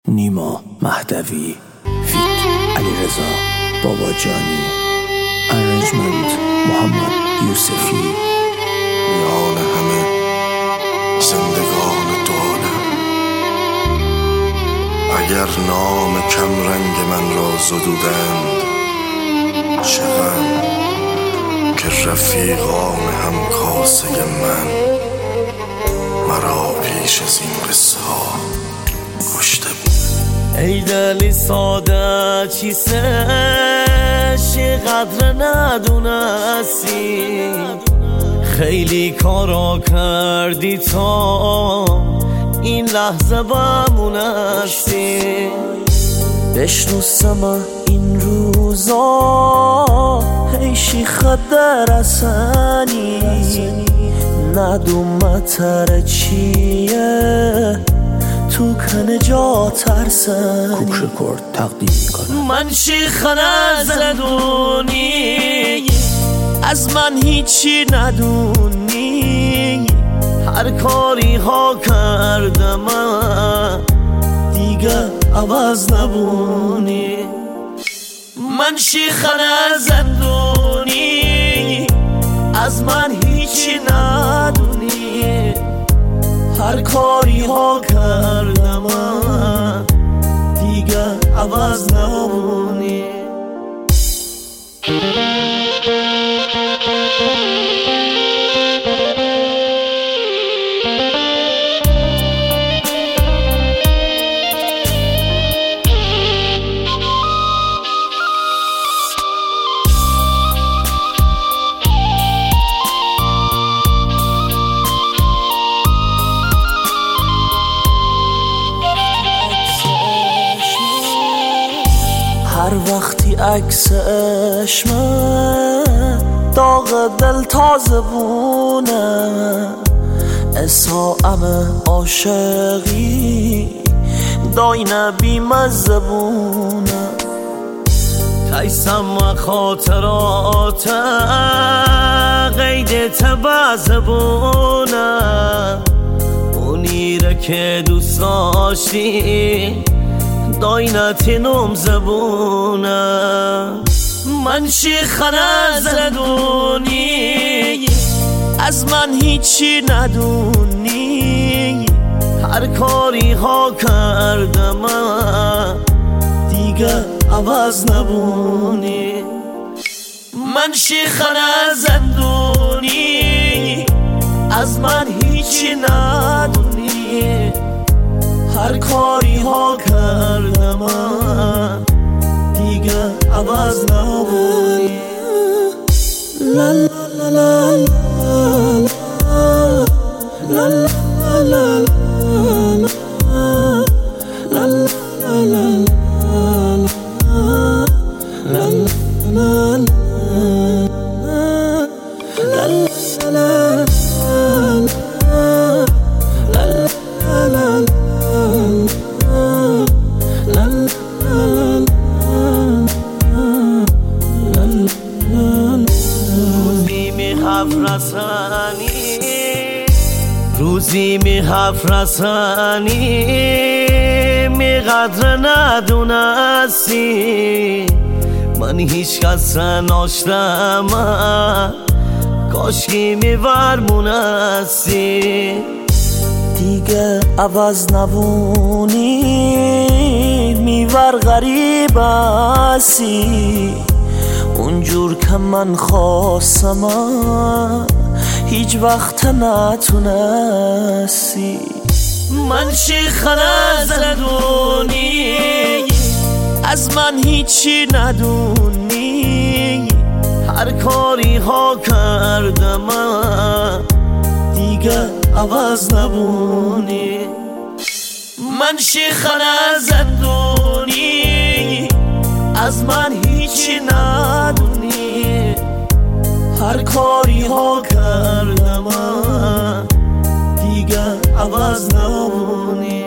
نیما مهدوی فیت علیرضا باباجانی ارنجمنت محمد یوسفی. میان همه زندگان دولم، اگر نام کم رنگ من را زدودند، چه غم که رفیقان هم کاسه من مرا پیش از این قصه ها کشته بود. ای دلی ساده چیستش قدر ندونستی، خیلی کارا کردی تا این لحظه بمونستی. بشنو سما این روزا ای شیخ درسنی، ندوم متر چیه تو کنه جا ترسنی. کوک رکورد تقدیم میکنم. من شیخ نزدونی، از من هیچی ندونی، هر کاری ها کردم دیگه عوض نبونی. من شیخ نزدونی، از من هیچی ندونی، هر کاری ها کردم دیگه عوض نبونی. هر وقتی عکس عشمه داغ دل تازه بونه، اساءم عاشقی داینه بیمزه بونه. تیسم و خاطرات قید تبزه بونه، اونیره که دوست داشتی داینتینم زبونه. من شیخ نزدونی، از من هیچی ندونی، هر کاری ها کردم دیگه عوض نبونی. من شیخ نزدونی، از من هیچی ندونی، هر کاری ها کردم دیگه عوض نبونی. لا لا لا لا لا لا لا روزی می حفرسانی، می قدر ندونستی، من هیچ کس ناشتم کاشکی می ورمونستی. دیگه عوض نبونی، میور غریب هستی، اونجور که من خواستم هیچ وقت نتونستی. من شیخ نزدونی، از من هیچی ندونی، هر کاری ها کردم دیگه عوض نبونی. من شیخ نزدونی، از من هیچی ندونی، هر کاری ها کردم دیگه عوض نبونی.